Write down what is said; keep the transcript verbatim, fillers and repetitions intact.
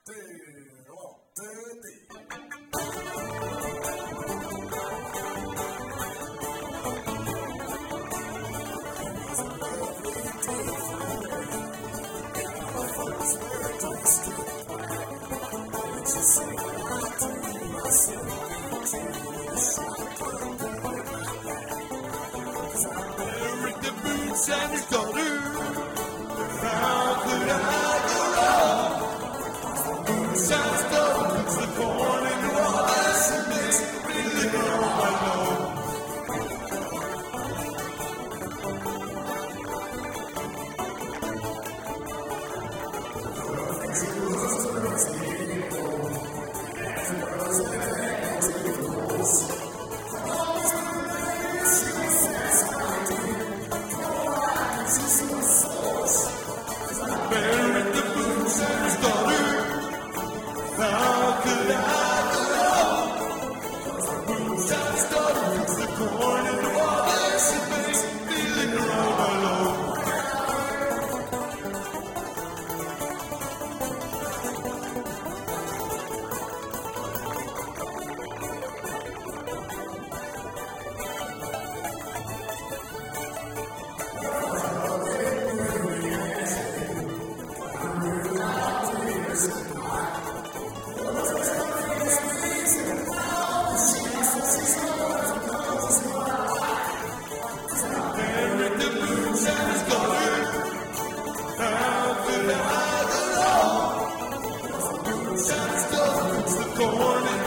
With the boots and the daughter, how could I go wrong? Boots and the daughter puts the corn in the water and makes me live all my love. Buried the boots and his daughter, how could I go wrong? Boots and his daughter puts the corn in the water and makes me live all my love. Buried the boots and his daughter, how could I go wrong? Boots and his daughter puts the corn in